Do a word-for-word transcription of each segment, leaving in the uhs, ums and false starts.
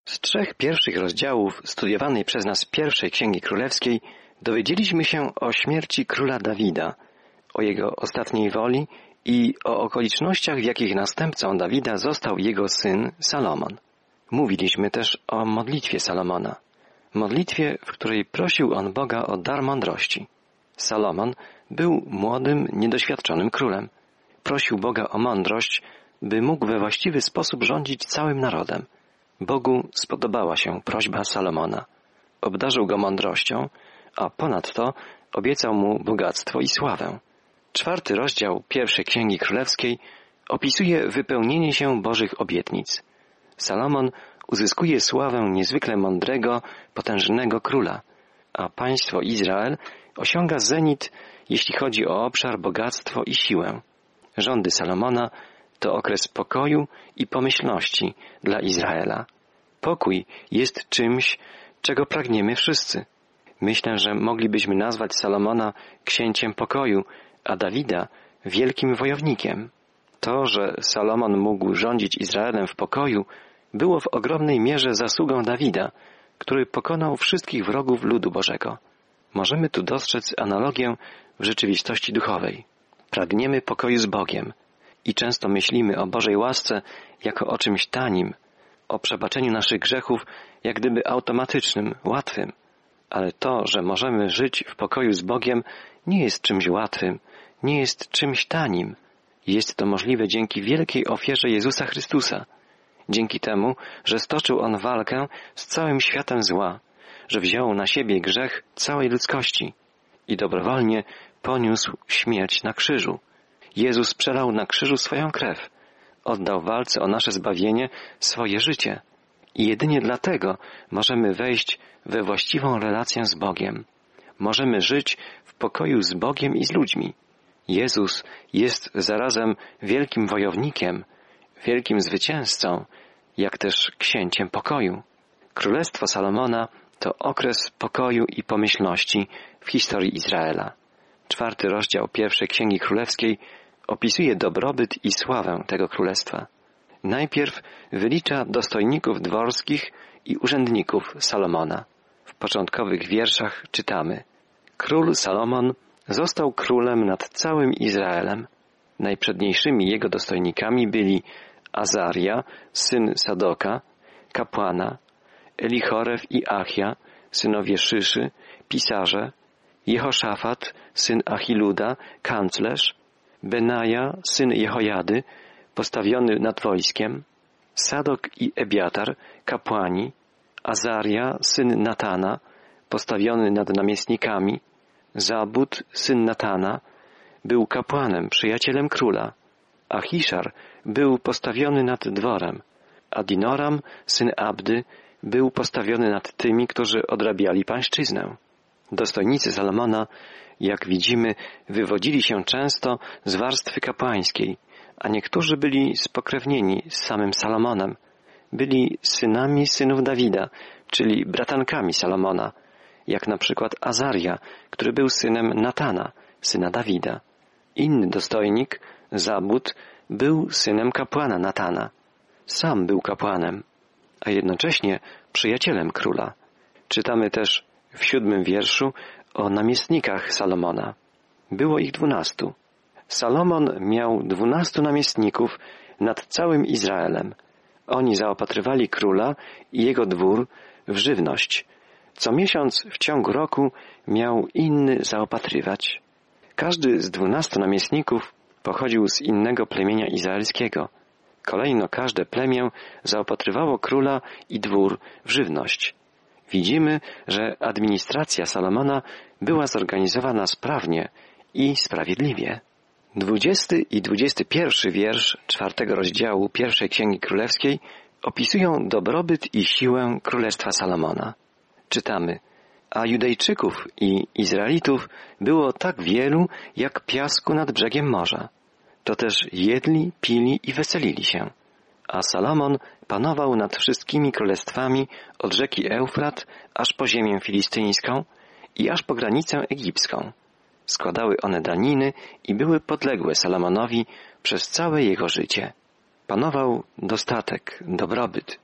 Z trzech pierwszych rozdziałów studiowanej przez nas pierwszej Księgi Królewskiej dowiedzieliśmy się o śmierci króla Dawida, o jego ostatniej woli i o okolicznościach, w jakich następcą Dawida został jego syn Salomon. Mówiliśmy też o modlitwie Salomona, modlitwie, w której prosił on Boga o dar mądrości. Salomon był młodym, niedoświadczonym królem. Prosił Boga o mądrość, by mógł we właściwy sposób rządzić całym narodem. Bogu spodobała się prośba Salomona. Obdarzył go mądrością, a ponadto obiecał mu bogactwo i sławę. Czwarty rozdział pierwszej Księgi Królewskiej opisuje wypełnienie się Bożych obietnic. Salomon uzyskuje sławę niezwykle mądrego, potężnego króla, a państwo Izrael osiąga zenit, jeśli chodzi o obszar, bogactwo i siłę. Rządy Salomona to okres pokoju i pomyślności dla Izraela. Pokój jest czymś, czego pragniemy wszyscy. Myślę, że moglibyśmy nazwać Salomona księciem pokoju, a Dawida wielkim wojownikiem. To, że Salomon mógł rządzić Izraelem w pokoju, było w ogromnej mierze zasługą Dawida, który pokonał wszystkich wrogów ludu Bożego. Możemy tu dostrzec analogię w rzeczywistości duchowej. Pragniemy pokoju z Bogiem i często myślimy o Bożej łasce jako o czymś tanim, o przebaczeniu naszych grzechów jak gdyby automatycznym, łatwym. Ale to, że możemy żyć w pokoju z Bogiem, nie jest czymś łatwym, nie jest czymś tanim. Jest to możliwe dzięki wielkiej ofierze Jezusa Chrystusa. Dzięki temu, że stoczył On walkę z całym światem zła, że wziął na siebie grzech całej ludzkości i dobrowolnie poniósł śmierć na krzyżu. Jezus przelał na krzyżu swoją krew, oddał w walce o nasze zbawienie swoje życie. I jedynie dlatego możemy wejść we właściwą relację z Bogiem. Możemy żyć w pokoju z Bogiem i z ludźmi. Jezus jest zarazem wielkim wojownikiem, wielkim zwycięzcą, jak też księciem pokoju. Królestwo Salomona to okres pokoju i pomyślności w historii Izraela. Czwarty rozdział pierwszej Księgi Królewskiej opisuje dobrobyt i sławę tego królestwa. Najpierw wylicza dostojników dworskich i urzędników Salomona. W początkowych wierszach czytamy: Król Salomon został królem nad całym Izraelem. Najprzedniejszymi jego dostojnikami byli Azaria, syn Sadoka, kapłana, Elichoref i Achia, synowie Szyszy, pisarze, Jehoszafat, syn Achiluda, kanclerz, Benaja, syn Jehojady, postawiony nad wojskiem, Sadok i Ebiatar, kapłani, Azaria, syn Natana, postawiony nad namiestnikami, Zabud, syn Natana, był kapłanem, przyjacielem króla. Achiszar był postawiony nad dworem. Adinoram, syn Abdy, był postawiony nad tymi, którzy odrabiali pańszczyznę. Dostojnicy Salomona, jak widzimy, wywodzili się często z warstwy kapłańskiej, a niektórzy byli spokrewnieni z samym Salomonem. Byli synami synów Dawida, czyli bratankami Salomona, jak na przykład Azaria, który był synem Natana, syna Dawida. Inny dostojnik, Zabud, był synem kapłana Natana. Sam był kapłanem, a jednocześnie przyjacielem króla. Czytamy też w siódmym wierszu o namiestnikach Salomona. Było ich dwunastu. Salomon miał dwunastu namiestników nad całym Izraelem. Oni zaopatrywali króla i jego dwór w żywność. Co miesiąc w ciągu roku miał inny zaopatrywać. Każdy z dwunastu namiestników pochodził z innego plemienia izraelskiego. Kolejno każde plemię zaopatrywało króla i dwór w żywność. Widzimy, że administracja Salomona była zorganizowana sprawnie i sprawiedliwie. Dwudziesty i dwudziesty pierwszy wiersz czwartego rozdziału pierwszej Księgi Królewskiej opisują dobrobyt i siłę Królestwa Salomona. Czytamy: a Judejczyków i Izraelitów było tak wielu, jak piasku nad brzegiem morza. To też jedli, pili i weselili się. A Salomon panował nad wszystkimi królestwami od rzeki Eufrat aż po ziemię filistyńską i aż po granicę egipską. Składały one daniny i były podległe Salomonowi przez całe jego życie. Panował dostatek, dobrobyt.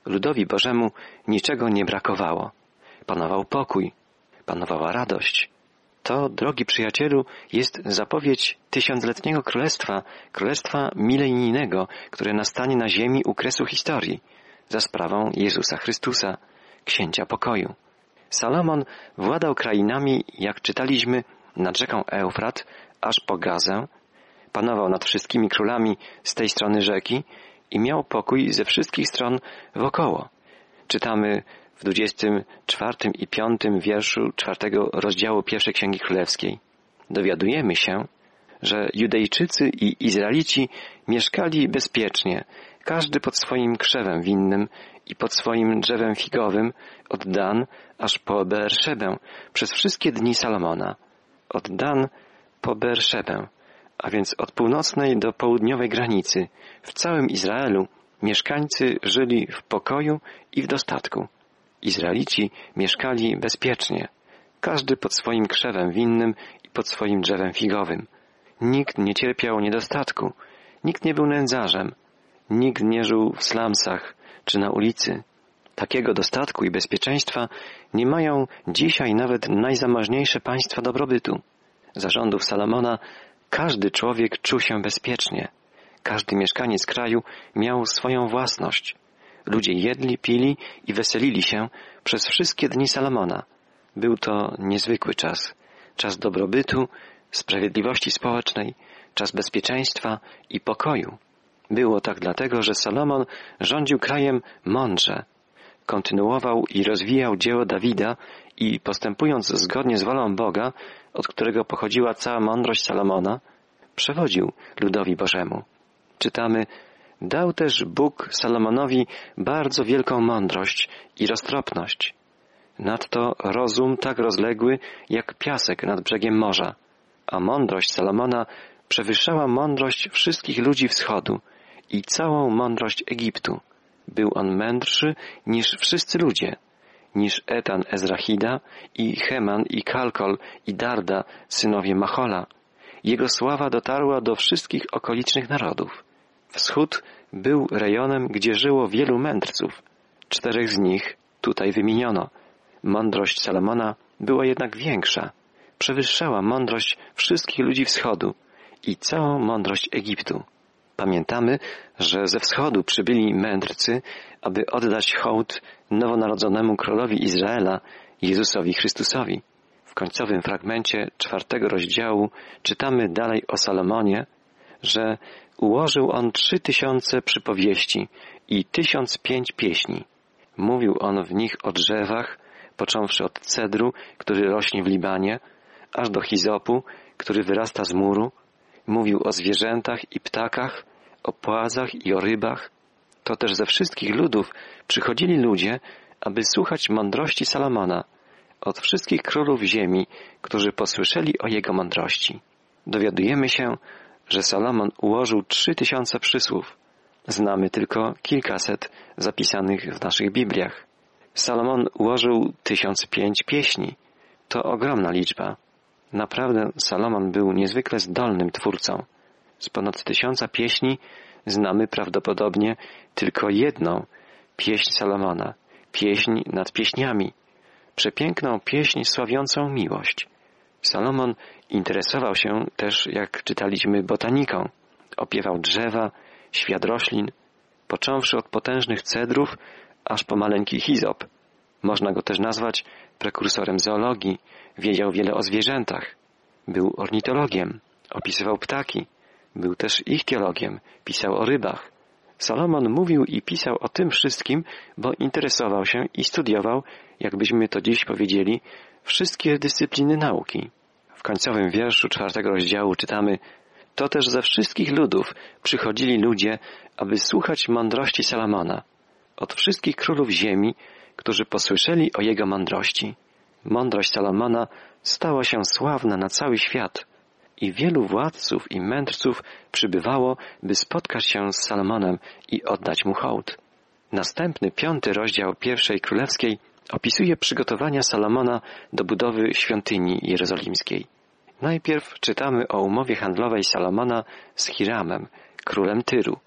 Ludowi Bożemu niczego nie brakowało. Panował pokój, panowała radość. To, drogi przyjacielu, jest zapowiedź tysiącletniego królestwa, królestwa milenijnego, które nastanie na ziemi u kresu historii, za sprawą Jezusa Chrystusa, księcia pokoju. Salomon władał krainami, jak czytaliśmy, nad rzeką Eufrat, aż po Gazę, panował nad wszystkimi królami z tej strony rzeki i miał pokój ze wszystkich stron wokoło. Czytamy w dwudziestym czwartym i piątym wierszu czwartego rozdziału pierwszej Księgi Królewskiej. Dowiadujemy się, że Judejczycy i Izraelici mieszkali bezpiecznie, każdy pod swoim krzewem winnym i pod swoim drzewem figowym, od Dan aż po Beerszebę, przez wszystkie dni Salomona. Od Dan po Beerszebę, a więc od północnej do południowej granicy, w całym Izraelu mieszkańcy żyli w pokoju i w dostatku. Izraelici mieszkali bezpiecznie, każdy pod swoim krzewem winnym i pod swoim drzewem figowym. Nikt nie cierpiał niedostatku, nikt nie był nędzarzem, nikt nie żył w slumsach czy na ulicy. Takiego dostatku i bezpieczeństwa nie mają dzisiaj nawet najzamożniejsze państwa dobrobytu. Za rządów Salomona każdy człowiek czuł się bezpiecznie. Każdy mieszkaniec kraju miał swoją własność. Ludzie jedli, pili i weselili się przez wszystkie dni Salomona. Był to niezwykły czas. Czas dobrobytu, sprawiedliwości społecznej, czas bezpieczeństwa i pokoju. Było tak dlatego, że Salomon rządził krajem mądrze. Kontynuował i rozwijał dzieło Dawida i postępując zgodnie z wolą Boga, od którego pochodziła cała mądrość Salomona, przewodził ludowi Bożemu. Czytamy: dał też Bóg Salomonowi bardzo wielką mądrość i roztropność. Nadto rozum tak rozległy jak piasek nad brzegiem morza, a mądrość Salomona przewyższała mądrość wszystkich ludzi wschodu i całą mądrość Egiptu. Był on mędrszy niż wszyscy ludzie, niż Etan Ezrahida i Heman i Kalkol i Darda, synowie Machola. Jego sława dotarła do wszystkich okolicznych narodów. Wschód był rejonem, gdzie żyło wielu mędrców. Czterech z nich tutaj wymieniono. Mądrość Salomona była jednak większa. Przewyższała mądrość wszystkich ludzi wschodu i całą mądrość Egiptu. Pamiętamy, że ze wschodu przybyli mędrcy, aby oddać hołd nowonarodzonemu królowi Izraela, Jezusowi Chrystusowi. W końcowym fragmencie czwartego rozdziału czytamy dalej o Salomonie, że ułożył on trzy tysiące przypowieści i tysiąc pięć pieśni. Mówił on w nich o drzewach, począwszy od cedru, który rośnie w Libanie, aż do hizopu, który wyrasta z muru. Mówił o zwierzętach i ptakach, o płazach i o rybach. To też ze wszystkich ludów przychodzili ludzie, aby słuchać mądrości Salomona, od wszystkich królów ziemi, którzy posłyszeli o jego mądrości. Dowiadujemy się, że Salomon ułożył trzy tysiące przysłów. Znamy tylko kilkaset zapisanych w naszych Bibliach. Salomon ułożył tysiąc pięć pieśni. To ogromna liczba. Naprawdę Salomon był niezwykle zdolnym twórcą. Z ponad tysiąca pieśni znamy prawdopodobnie tylko jedną pieśń Salomona, pieśń nad pieśniami, przepiękną pieśń sławiącą miłość. Salomon interesował się też, jak czytaliśmy, botaniką. Opiewał drzewa, świat roślin, począwszy od potężnych cedrów, aż po maleńki hizop. Można go też nazwać prekursorem zoologii, wiedział wiele o zwierzętach. Był ornitologiem, opisywał ptaki. Był też ichtiologiem, pisał o rybach. Salomon mówił i pisał o tym wszystkim, bo interesował się i studiował, jakbyśmy to dziś powiedzieli, wszystkie dyscypliny nauki. W końcowym wierszu czwartego rozdziału czytamy: to też ze wszystkich ludów przychodzili ludzie, aby słuchać mądrości Salomona, od wszystkich królów ziemi, którzy posłyszeli o jego mądrości. Mądrość Salomona stała się sławna na cały świat i wielu władców i mędrców przybywało, by spotkać się z Salomonem i oddać mu hołd. Następny, piąty rozdział pierwszej królewskiej opisuje przygotowania Salomona do budowy świątyni jerozolimskiej. Najpierw czytamy o umowie handlowej Salomona z Hiramem, królem Tyru.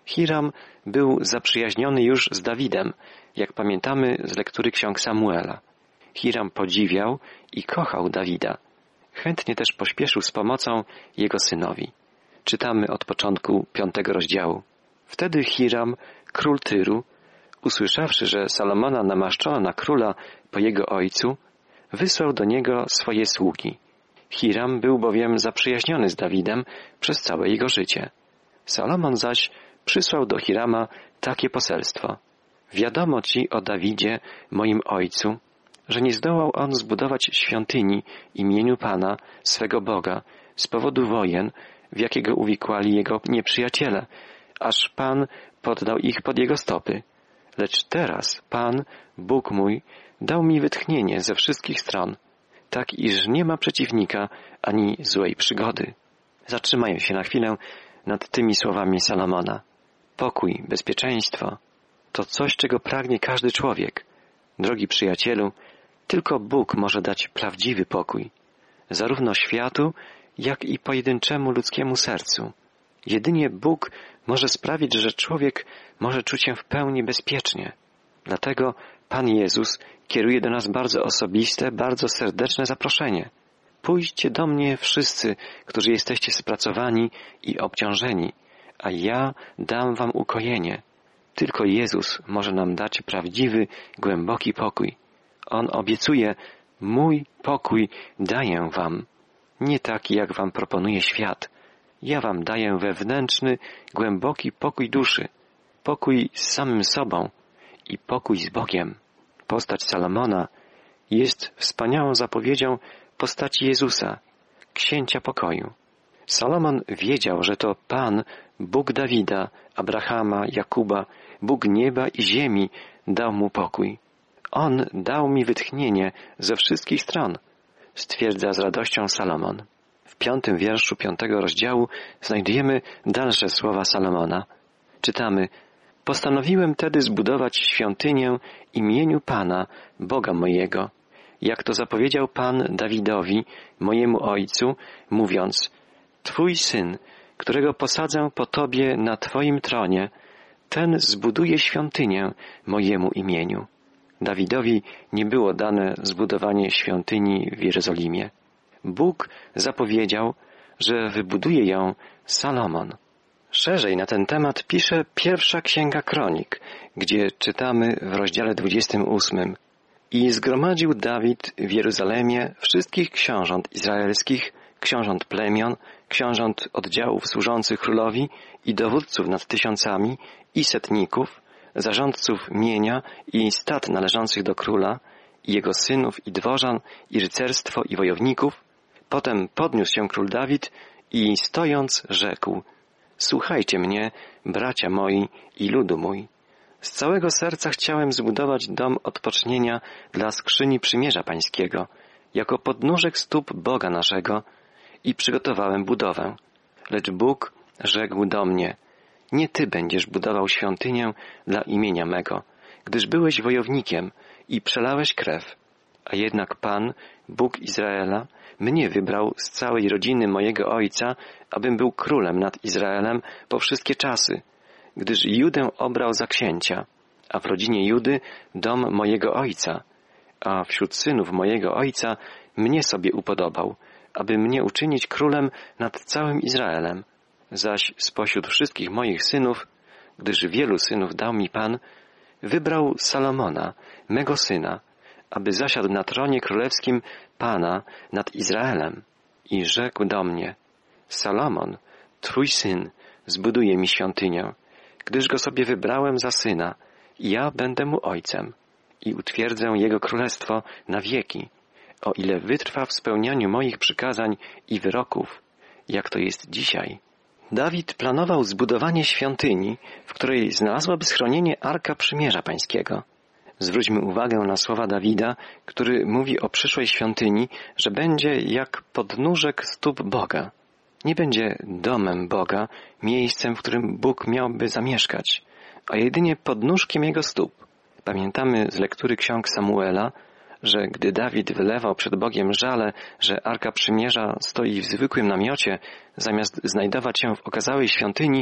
Hiram był zaprzyjaźniony już z Dawidem, jak pamiętamy z lektury ksiąg Samuela. Hiram podziwiał i kochał Dawida. Chętnie też pośpieszył z pomocą jego synowi. Czytamy od początku piątego rozdziału. Wtedy Hiram, król Tyru, usłyszawszy, że Salomona namaszczono na króla po jego ojcu, wysłał do niego swoje sługi. Hiram był bowiem zaprzyjaźniony z Dawidem przez całe jego życie. Salomon zaś przysłał do Hirama takie poselstwo. Wiadomo ci o Dawidzie, moim ojcu, że nie zdołał on zbudować świątyni imieniu Pana, swego Boga, z powodu wojen, w jakiego uwikłali jego nieprzyjaciele, aż Pan poddał ich pod jego stopy. Lecz teraz Pan, Bóg mój, dał mi wytchnienie ze wszystkich stron, tak iż nie ma przeciwnika ani złej przygody. Zatrzymają się na chwilę nad tymi słowami Salomona. Pokój, bezpieczeństwo to coś, czego pragnie każdy człowiek. Drogi przyjacielu, tylko Bóg może dać prawdziwy pokój, zarówno światu, jak i pojedynczemu ludzkiemu sercu. Jedynie Bóg może sprawić, że człowiek może czuć się w pełni bezpiecznie. Dlatego Pan Jezus kieruje do nas bardzo osobiste, bardzo serdeczne zaproszenie. Pójdźcie do mnie wszyscy, którzy jesteście spracowani i obciążeni, a ja dam wam ukojenie. Tylko Jezus może nam dać prawdziwy, głęboki pokój. On obiecuje, mój pokój daję wam. Nie taki, jak wam proponuje świat. Ja wam daję wewnętrzny, głęboki pokój duszy, pokój z samym sobą i pokój z Bogiem. Postać Salomona jest wspaniałą zapowiedzią postaci Jezusa, księcia pokoju. Salomon wiedział, że to Pan, Bóg Dawida, Abrahama, Jakuba, Bóg nieba i ziemi dał mu pokój. On dał mi wytchnienie ze wszystkich stron, stwierdza z radością Salomon. W piątym wierszu piątego rozdziału znajdujemy dalsze słowa Salomona. Czytamy: postanowiłem tedy zbudować świątynię imieniu Pana, Boga mojego, jak to zapowiedział Pan Dawidowi, mojemu ojcu, mówiąc: Twój syn, którego posadzę po Tobie na Twoim tronie, ten zbuduje świątynię mojemu imieniu. Dawidowi nie było dane zbudowanie świątyni w Jerozolimie. Bóg zapowiedział, że wybuduje ją Salomon. Szerzej na ten temat pisze pierwsza Księga Kronik, gdzie czytamy w rozdziale dwudziestym ósmym: I zgromadził Dawid w Jeruzalemie wszystkich książąt izraelskich, książąt plemion, książąt oddziałów służących królowi i dowódców nad tysiącami i setników, zarządców mienia i stad należących do króla, i jego synów i dworzan, i rycerstwo i wojowników. Potem podniósł się król Dawid i stojąc rzekł: Słuchajcie mnie, bracia moi i ludu mój. Z całego serca chciałem zbudować dom odpocznienia dla skrzyni przymierza pańskiego, jako podnóżek stóp Boga naszego, i przygotowałem budowę. Lecz Bóg rzekł do mnie: Nie ty będziesz budował świątynię dla imienia mego, gdyż byłeś wojownikiem i przelałeś krew. A jednak Pan, Bóg Izraela, mnie wybrał z całej rodziny mojego ojca, abym był królem nad Izraelem po wszystkie czasy, gdyż Judę obrał za księcia, a w rodzinie Judy dom mojego ojca, a wśród synów mojego ojca mnie sobie upodobał, aby mnie uczynić królem nad całym Izraelem. Zaś spośród wszystkich moich synów, gdyż wielu synów dał mi Pan, wybrał Salomona, mego syna, aby zasiadł na tronie królewskim Pana nad Izraelem. I rzekł do mnie: Salomon, twój syn, zbuduje mi świątynię, gdyż go sobie wybrałem za syna, i ja będę mu ojcem i utwierdzę jego królestwo na wieki, o ile wytrwa w spełnianiu moich przykazań i wyroków, jak to jest dzisiaj. Dawid planował zbudowanie świątyni, w której znalazłaby schronienie Arka Przymierza Pańskiego. Zwróćmy uwagę na słowa Dawida, który mówi o przyszłej świątyni, że będzie jak podnóżek stóp Boga. Nie będzie domem Boga, miejscem, w którym Bóg miałby zamieszkać, a jedynie podnóżkiem Jego stóp. Pamiętamy z lektury ksiąg Samuela, że gdy Dawid wylewał przed Bogiem żale, że Arka Przymierza stoi w zwykłym namiocie, zamiast znajdować się w okazałej świątyni,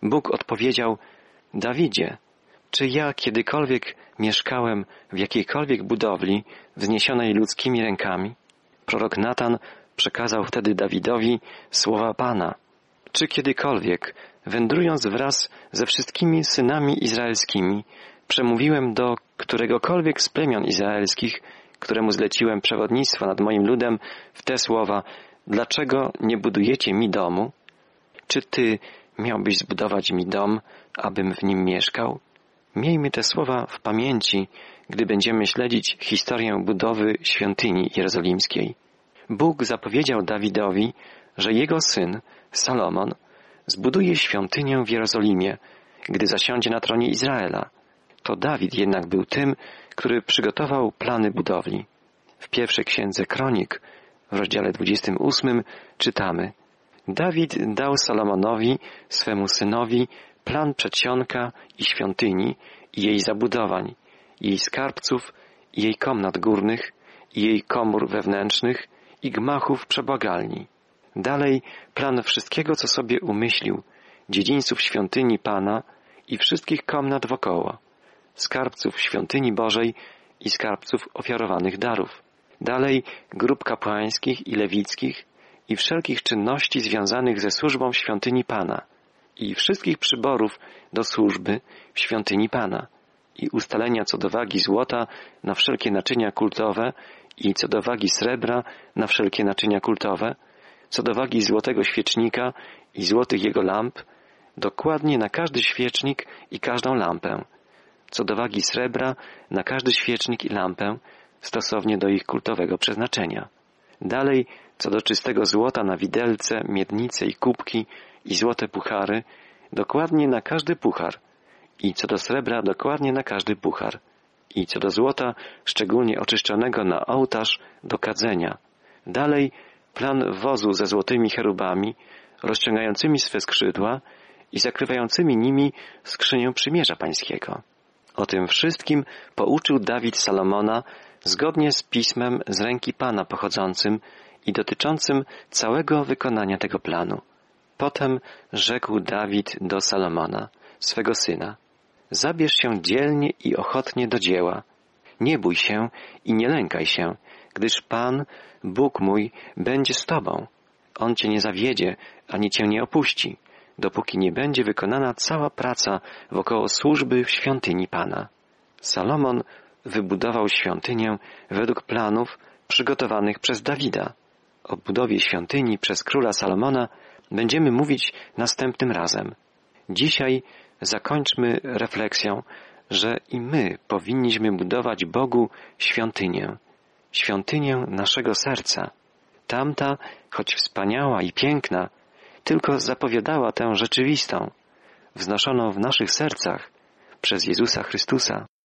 Bóg odpowiedział: Dawidzie, czy ja kiedykolwiek mieszkałem w jakiejkolwiek budowli wzniesionej ludzkimi rękami? Prorok Natan przekazał wtedy Dawidowi słowa Pana. Czy kiedykolwiek, wędrując wraz ze wszystkimi synami izraelskimi, przemówiłem do któregokolwiek z plemion izraelskich, któremu zleciłem przewodnictwo nad moim ludem, w te słowa: dlaczego nie budujecie mi domu? Czy ty miałbyś zbudować mi dom, abym w nim mieszkał? Miejmy te słowa w pamięci, gdy będziemy śledzić historię budowy świątyni jerozolimskiej. Bóg zapowiedział Dawidowi, że jego syn, Salomon, zbuduje świątynię w Jerozolimie, gdy zasiądzie na tronie Izraela. To Dawid jednak był tym, który przygotował plany budowli. W pierwszej księdze Kronik, w rozdziale dwudziestym ósmym, czytamy: Dawid dał Salomonowi, swemu synowi, plan przedsionka i świątyni i jej zabudowań, jej skarbców, i jej komnat górnych, i jej komór wewnętrznych i gmachów przebłagalni. Dalej plan wszystkiego, co sobie umyślił, dziedzińców świątyni Pana i wszystkich komnat wokoło, skarbców świątyni Bożej i skarbców ofiarowanych darów. Dalej grup kapłańskich i lewickich i wszelkich czynności związanych ze służbą w świątyni Pana i wszystkich przyborów do służby w świątyni Pana i ustalenia co do wagi złota na wszelkie naczynia kultowe i co do wagi srebra na wszelkie naczynia kultowe, co do wagi złotego świecznika i złotych jego lamp, dokładnie na każdy świecznik i każdą lampę, co do wagi srebra na każdy świecznik i lampę, stosownie do ich kultowego przeznaczenia. Dalej, co do czystego złota na widelce, miednice i kubki i złote puchary, dokładnie na każdy puchar, i co do srebra dokładnie na każdy puchar, i co do złota szczególnie oczyszczonego na ołtarz do kadzenia. Dalej, plan wozu ze złotymi cherubami, rozciągającymi swe skrzydła i zakrywającymi nimi skrzynię przymierza pańskiego. O tym wszystkim pouczył Dawid Salomona zgodnie z pismem z ręki Pana pochodzącym i dotyczącym całego wykonania tego planu. Potem rzekł Dawid do Salomona, swego syna: zabierz się dzielnie i ochotnie do dzieła. Nie bój się i nie lękaj się, gdyż Pan, Bóg mój, będzie z tobą. On cię nie zawiedzie, ani cię nie opuści, dopóki nie będzie wykonana cała praca wokoło służby w świątyni Pana. Salomon wybudował świątynię według planów przygotowanych przez Dawida. O budowie świątyni przez króla Salomona będziemy mówić następnym razem. Dzisiaj zakończmy refleksją, że i my powinniśmy budować Bogu świątynię, świątynię naszego serca. Tamta, choć wspaniała i piękna, tylko zapowiadała tę rzeczywistą, wznoszoną w naszych sercach przez Jezusa Chrystusa.